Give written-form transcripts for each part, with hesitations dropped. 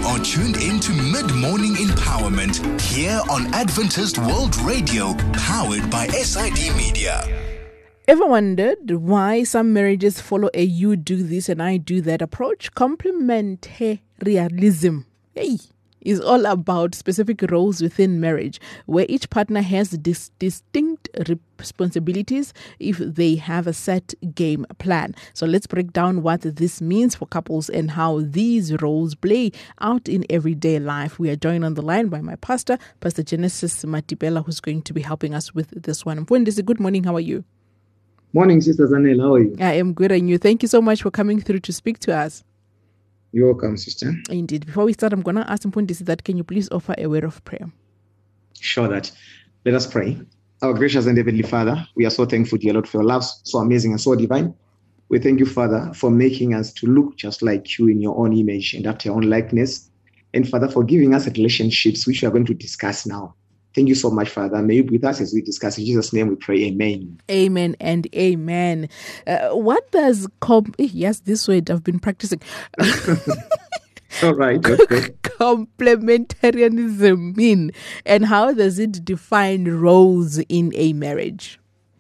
are tuned in to Mid-Morning Empowerment here on Adventist World Radio, powered by SID Media. Ever wondered why some marriages follow a you do this and I do that approach? Complementarianism is all about specific roles within marriage where each partner has distinct responsibilities if they have a set game plan. So let's break down what this means for couples and how these roles play out in everyday life. We are joined on the line by my pastor, Pastor Genesis Matibela, who's going to be helping us with this one. Mfundisi, good morning. How are you? Morning, Sister Zanel. How are you? I am good, and you? Thank you so much for coming through to speak to us. You're welcome, sister. Indeed. Before we start, I'm going to ask Mfundisi that can you please offer a word of prayer? Sure that. Let us pray. Our gracious and heavenly Father, we are so thankful, dear Lord, for your love, so amazing and so divine. We thank you, Father, for making us to look just like you in your own image and after your own likeness. And Father, for giving us relationships, which we are going to discuss now. Thank you so much, Father. May you be with us as we discuss. In Jesus' name we pray. Amen. Amen and amen. What does yes, this word I've been practicing. All right. Okay. Complementarianism mean, and how does it define roles in a marriage?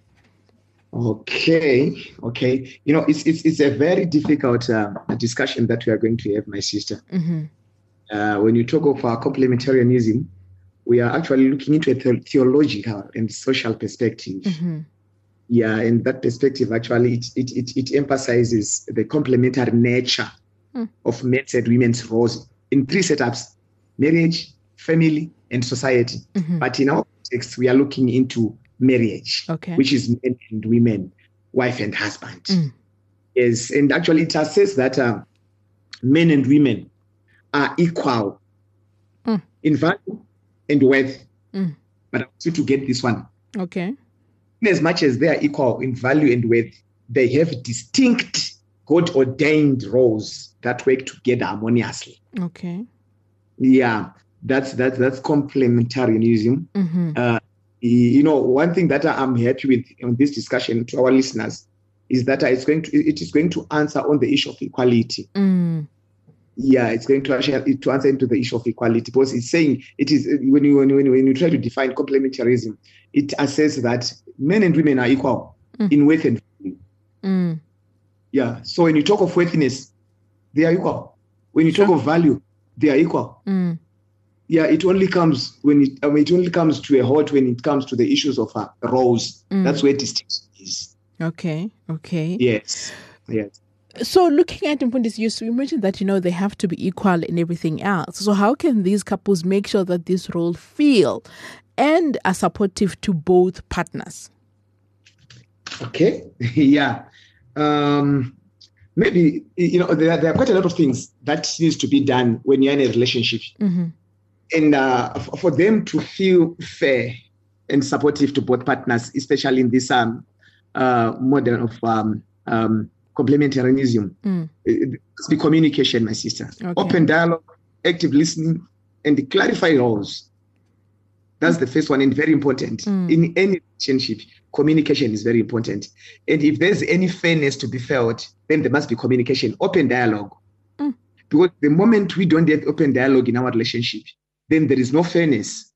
Okay. You know, it's a very difficult discussion that we are going to have, my sister. Mm-hmm. When you talk of complementarianism, we are actually looking into a theological and social perspective. Mm-hmm. Yeah, and that perspective actually it emphasizes the complementary nature of men's and women's roles in three setups: marriage, family, and society. Mm-hmm. But in our context, we are looking into marriage, which is men and women, wife and husband. Yes, and actually it says that men and women are equal in value and worth. But I want you to get this one. Okay. In as much as they are equal in value and worth, they have distinct God-ordained roles that work together harmoniously. Okay. Yeah, that's complementarianism. Mm-hmm. You know, one thing that I'm happy with on this discussion to our listeners is that it is going to answer on the issue of equality. Yeah, it's going to actually to answer into the issue of equality, because it's saying it is when you try to define complementarianism, it asserts that men and women are equal in worth and value. Yeah, so when you talk of worthiness, they are equal. When you talk of value, they are equal. Yeah, it only comes it only comes to a halt when it comes to the issues of roles. That's where distinction is. Okay. Yes. So looking at Mfundisi, you mentioned that, they have to be equal in everything else. So how can these couples make sure that this role feel and are supportive to both partners? Okay. Yeah. Maybe, there are quite a lot of things that needs to be done when you're in a relationship. Mm-hmm. And for them to feel fair and supportive to both partners, especially in this model of complementarianism. It's the communication, my sister. Okay. Open dialogue, active listening, and clarify roles. That's the first one, and very important. In any relationship, communication is very important. And if there's any fairness to be felt, then there must be communication, open dialogue. Because the moment we don't have open dialogue in our relationship, then there is no fairness.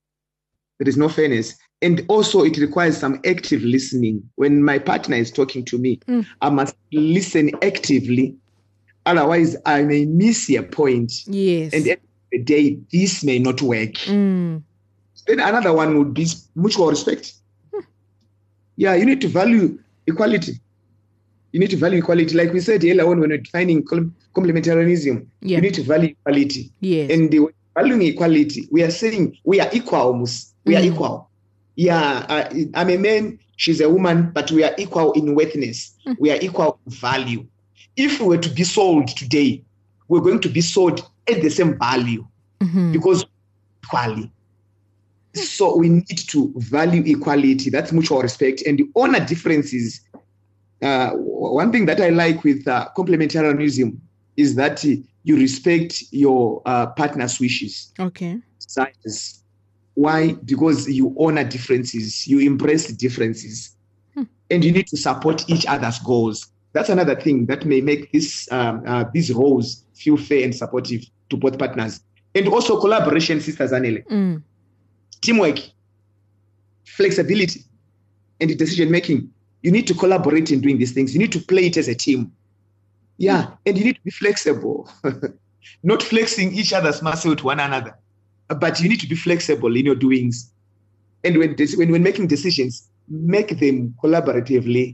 And also it requires some active listening. When my partner is talking to me, I must listen actively. Otherwise, I may miss a point. Yes. And at the end of the day, this may not work. Then another one would be mutual respect. Yeah, you need to value equality. Like we said earlier on when we're defining complementarianism, you need to value equality. Yes. And valuing equality, we are saying we are equal almost. We are equal. Yeah, I'm a man, she's a woman, but we are equal in worthiness. We are equal in value. If we were to be sold today, we're going to be sold at the same value because equally. So we need to value equality. That's mutual respect and honor differences. One thing that I like with complementarianism is that you respect your partner's wishes. Okay. Size. Why? Because you honor differences, you embrace differences, and you need to support each other's goals. That's another thing that may make these roles feel fair and supportive to both partners. And also collaboration, Sister Zanele. Teamwork, flexibility, and decision making. You need to collaborate in doing these things. You need to play it as a team. Yeah, and you need to be flexible. Not flexing each other's muscle to one another, but you need to be flexible in your doings. And when making decisions, make them collaboratively.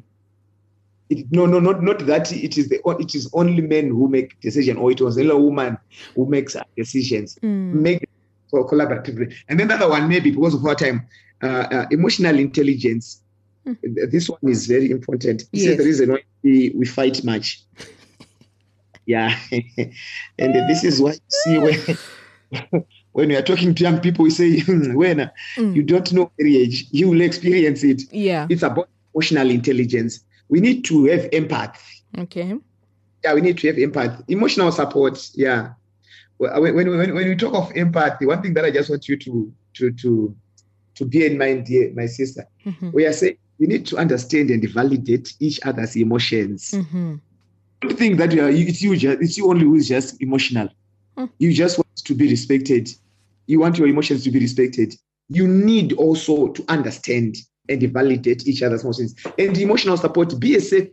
Not that it is only men who make decisions, or it was only a woman who makes decisions. Make them collaboratively. And then the other one, maybe because of our time, emotional intelligence. This one is very important. This is the reason why we fight much. Yeah, and this is why you see when we are talking to young people, we say, when you don't know marriage, you will experience it. Yeah, it's about emotional intelligence. We need to have empathy. Okay. Yeah, we need to have empathy, emotional support. Yeah, when we talk of empathy, one thing that I just want you to bear in mind, dear my sister, we are saying we need to understand and validate each other's emotions. Don't think that it's you only who is just emotional. You just want to be respected. You want your emotions to be respected. You need also to understand and validate each other's emotions. And emotional support, be a safe.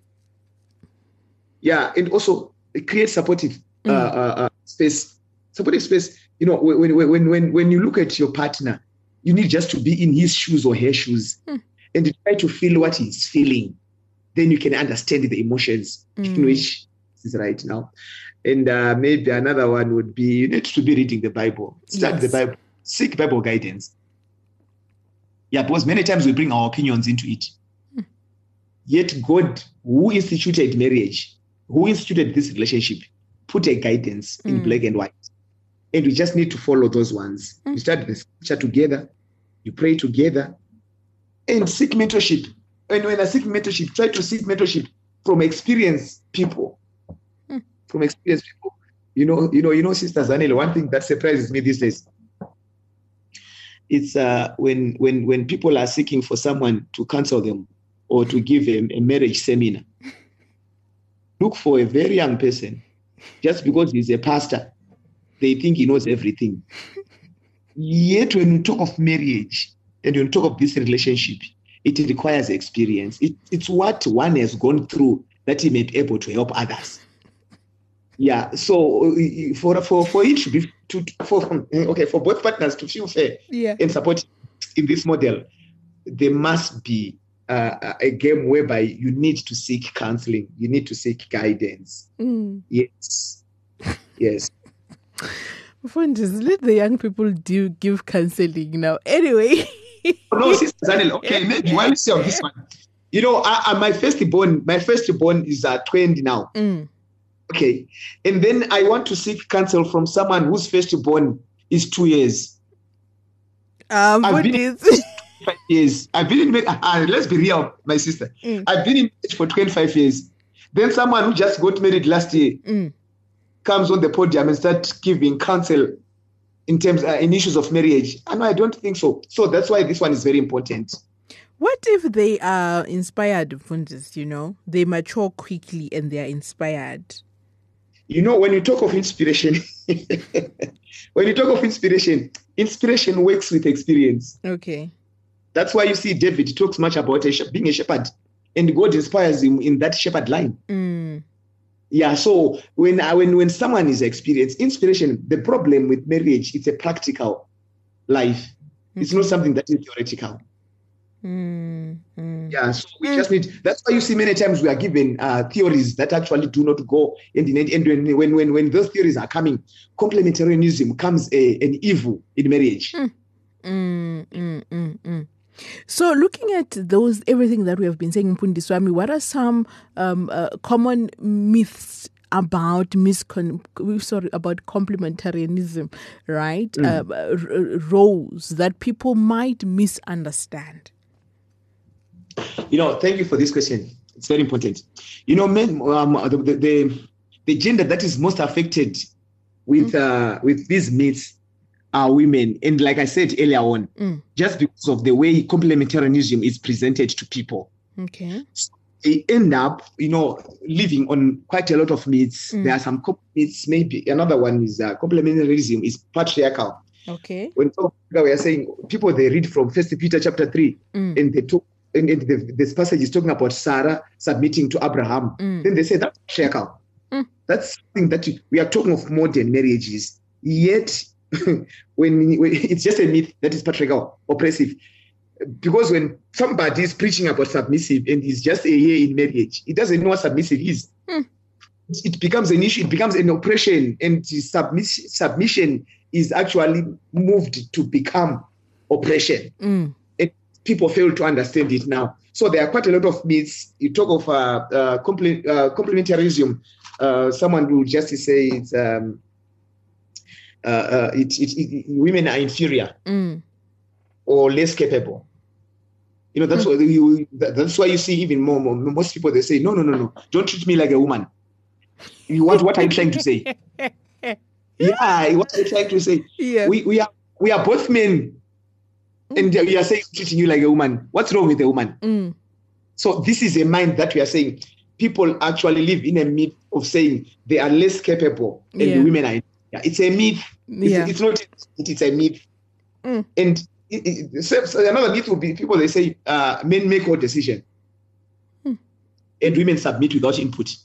Yeah, and also create supportive space. Supportive space. You know, when you look at your partner, you need just to be in his shoes or her shoes and try to feel what he's feeling. Then you can understand the emotions in which is right now. And maybe another one would be, you need to be reading the Bible. Study the Bible. Seek Bible guidance. Yeah, because many times we bring our opinions into it. Yet God, who instituted marriage, who instituted this relationship, put a guidance in black and white. And we just need to follow those ones. You study the scripture together. You pray together. And seek mentorship. And when I seek mentorship, try to seek mentorship from experienced people. From experienced people. You know, Sister Zanele, one thing that surprises me these days, it's when people are seeking for someone to counsel them or to give a marriage seminar. Look for a very young person. Just because he's a pastor, they think he knows everything. Yet when you talk of marriage and when you talk of this relationship, it requires experience. It's what one has gone through that he may be able to help others. Yeah. So for it to be for both partners to feel fair and support in this model, there must be a game whereby you need to seek counseling, you need to seek guidance. Yes. Just let the young people give counseling now. Anyway. No, Sister Zanele. Okay, maybe while you say on this one, you know, my firstborn is 20 now. Okay, and then I want to seek counsel from someone whose firstborn is 2 years. I've been in 5 years. I've been in let's be real, my sister. I've been in marriage for 25 years. Then someone who just got married last year comes on the podium and starts giving counsel in terms in issues of marriage. And I don't think so. So that's why this one is very important. What if they are inspired, Fundis, you know? They mature quickly and they are inspired. You know, when you talk of inspiration, inspiration works with experience. Okay. That's why you see David talks much about being a shepherd, and God inspires him in that shepherd line. Yeah, so when someone is experienced, inspiration, the problem with marriage, it's a practical life. It's not something that is theoretical. Yeah, so we just need, that's why you see many times we are given theories that actually do not go, and when those theories are coming, complementarianism comes an evil in marriage. So looking at everything that we have been saying, Mpundiswami, what are some common myths about complementarianism, right? Roles that people might misunderstand? You know, thank you for this question. It's very important. You know, men, the gender that is most affected with these myths are women. And like I said earlier on, just because of the way complementarianism is presented to people. Okay. they end up, living on quite a lot of myths. There are some myths. Maybe another one is complementarianism is patriarchal. Okay. When we are saying people, they read from 1 Peter chapter 3, and they talk, and this passage is talking about Sarah submitting to Abraham. Then they say that's patriarchal. That's something that we are talking of modern marriages. Yet, when it's just a myth that is patriarchal, oppressive. Because when somebody is preaching about submissive and is just a year in marriage, he doesn't know what submissive is. It becomes an issue. It becomes an oppression, and submission is actually moved to become oppression. And people fail to understand it now. So there are quite a lot of myths. You talk of complementarianism. Someone will just say women are inferior or less capable. That's why you see even most people, they say, no, don't treat me like a woman. What are you trying to say? Yeah, what are you trying to say? Yeah. We are both men, and we are saying treating you like a woman. What's wrong with a woman? So this is a mind that we are saying people actually live in a myth of saying they are less capable and the women are. It's a myth. It's not. It's a myth. And so another myth would be people, they say men make all decision and women submit without input.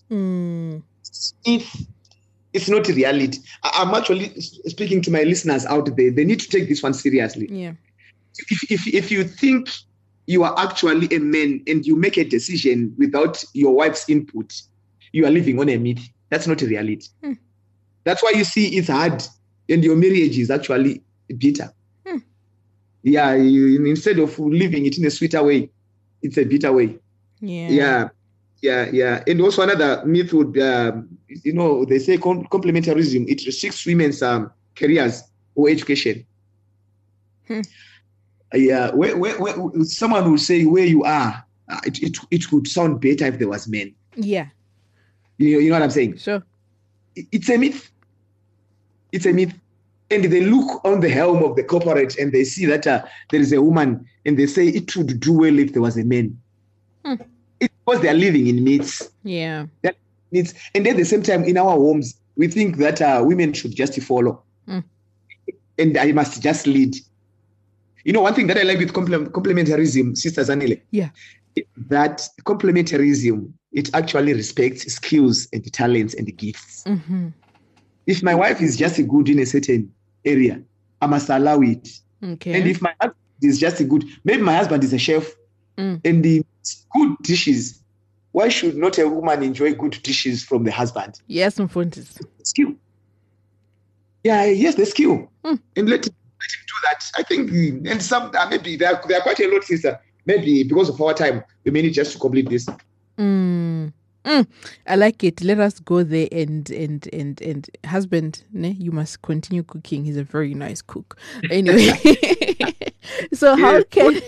It's not reality. I'm actually speaking to my listeners out there. They need to take this one seriously. Yeah. If you think you are actually a man and you make a decision without your wife's input, you are living on a myth. That's not a reality. That's why you see it's hard and your marriage is actually bitter. Yeah, instead of living it in a sweeter way, it's a bitter way. Yeah. And also another myth would, they say complementarism, it restricts women's careers or education. Yeah, where someone will say where you are, it could sound better if there was men. Yeah. You know what I'm saying? Sure. It's a myth. It's a myth. And they look on the helm of the corporate and they see that there is a woman and they say it would do well if there was a man. It's because they are living in myths. Yeah. And at the same time, in our homes, we think that women should just follow. And I must just lead. One thing that I like with complementarism, Sister Zanele, that complementarism, it actually respects skills and talents and gifts. If my wife is just good in a certain area, I must allow it. Okay. And if my husband is just good, maybe my husband is a chef and the good dishes, why should not a woman enjoy good dishes from the husband? Yes, Mfundisi. Skill. Yeah, yes, the skill. And let him do that. I think, and some maybe there are quite a lot, sister. Maybe because of our time, we may need just to complete this. I like it. Let us go there and husband, you must continue cooking. He's a very nice cook. Anyway, so how can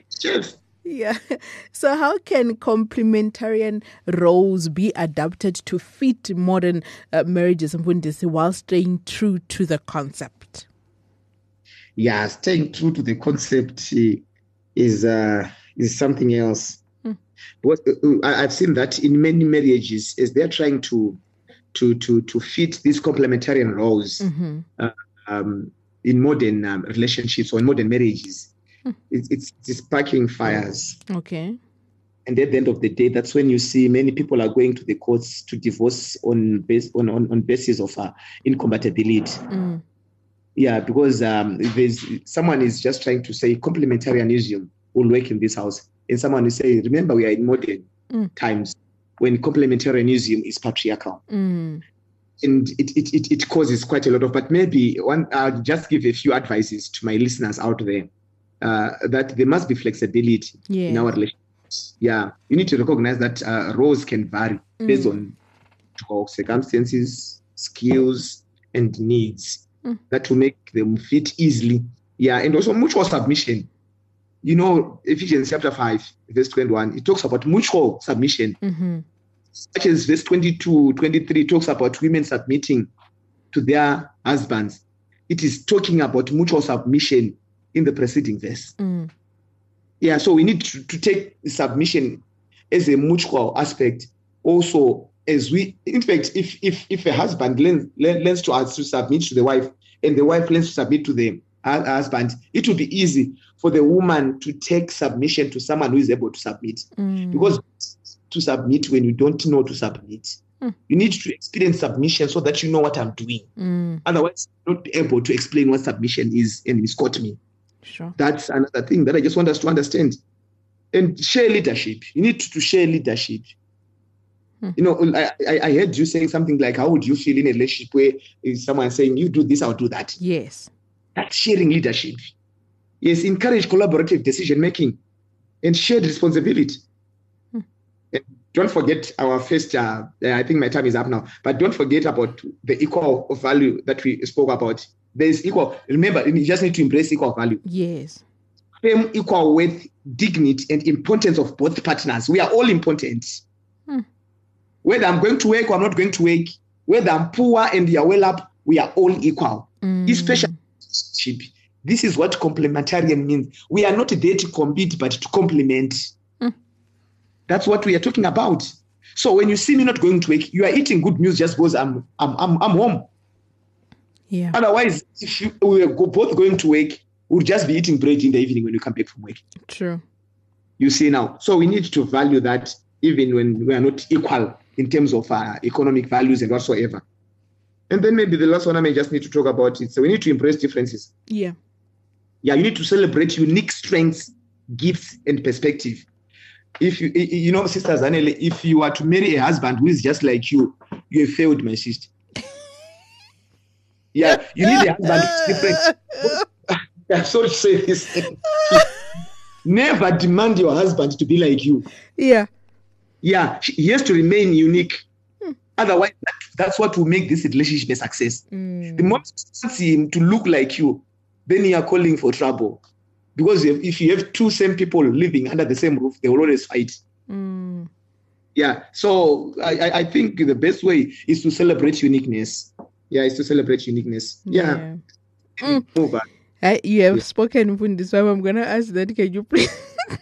so how can complementarian roles be adapted to fit modern marriages while staying true to the concept? Yeah, staying true to the concept is something else. What I've seen that in many marriages, as they're trying to fit these complementarian roles in modern relationships or in modern marriages, it's sparking fires. Okay. And at the end of the day, that's when you see many people are going to the courts to divorce on basis of incompatibility. Yeah, because someone is just trying to say complementarianism will work in this house. And someone is saying, remember, we are in modern times when complementarianism is patriarchal. And it causes quite a lot of, but maybe I'll just give a few advices to my listeners out there, that there must be flexibility in our relationships. Yeah, you need to recognize that roles can vary based on circumstances, skills, and needs that will make them fit easily. Yeah, and also mutual submission. Ephesians chapter 5, verse 21, it talks about mutual submission. Such as verse 22, 23 talks about women submitting to their husbands. It is talking about mutual submission in the preceding verse. Yeah, so we need to take the submission as a mutual aspect. Also, as we, in fact, if a husband learns to submit to the wife, and the wife learns to submit to the husband, it will be easy for the woman to take submission to someone who is able to submit. Because to submit when you don't know to submit, you need to experience submission so that you know what I'm doing. Otherwise, you're not able to explain what submission is and misquote me. Sure. That's another thing that I just want us to understand. And share leadership. You need to share leadership. You know, I heard you saying something like, how would you feel in a relationship where is someone saying, you do this, I'll do that? Yes. That's sharing leadership. Yes, encourage collaborative decision-making and shared responsibility. And don't forget our first, I think my time is up now, but don't forget about the equal value that we spoke about. There is equal, remember, you just need to embrace equal value. Yes. Same equal worth, dignity, and importance of both partners. We are all important. Whether I'm going to work or I'm not going to work, whether I'm poor and you're well up, we are all equal. Especially, this is what complementarian means. We are not there to compete, but to complement. That's what we are talking about. So when you see me not going to work, you are eating good meals just because I'm home. Yeah. Otherwise, if we were both going to work, we'll just be eating bread in the evening when you come back from work. True. You see now. So we need to value that even when we are not equal in terms of economic values and whatsoever. And then maybe the last one I may just need to talk about it. So we need to embrace differences. Yeah. Yeah, you need to celebrate unique strengths, gifts, and perspective. If you know, Sister Zanele, if you are to marry a husband who is just like you have failed, my sister. Yeah, you need a husband who's different. I'm sorry to say this. Never demand your husband to be like you. Yeah. Yeah, he has to remain unique. Otherwise, that's what will make this relationship a success. The moment you want him to look like you, then you are calling for trouble. Because if you have two same people living under the same roof, they will always fight. Yeah, so I think the best way is to celebrate uniqueness. Yeah, it's to celebrate uniqueness. Yeah. Over. You have spoken, Fundi, so I'm going to ask that. Can you please...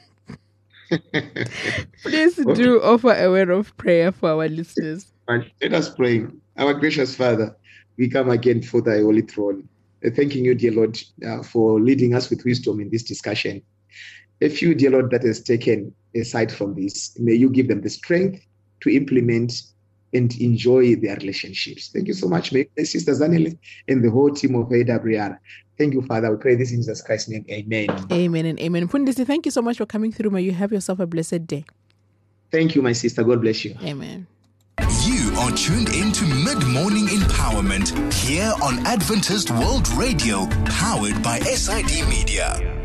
Please do offer a word of prayer for our listeners. Let us pray. Our gracious Father, we come again before thy holy throne, thanking you, dear Lord, for leading us with wisdom in this discussion. A few, dear Lord, that has taken aside from this, may you give them the strength to implement and enjoy their relationships. Thank you so much, Sister Zanele and the whole team of AWR. Thank you, Father. We pray this in Jesus Christ's name. Amen. Amen and amen. Fundisi, thank you so much for coming through. May you have yourself a blessed day. Thank you, my sister. God bless you. Amen. You are tuned into Mid-Morning Empowerment here on Adventist World Radio, powered by SID Media.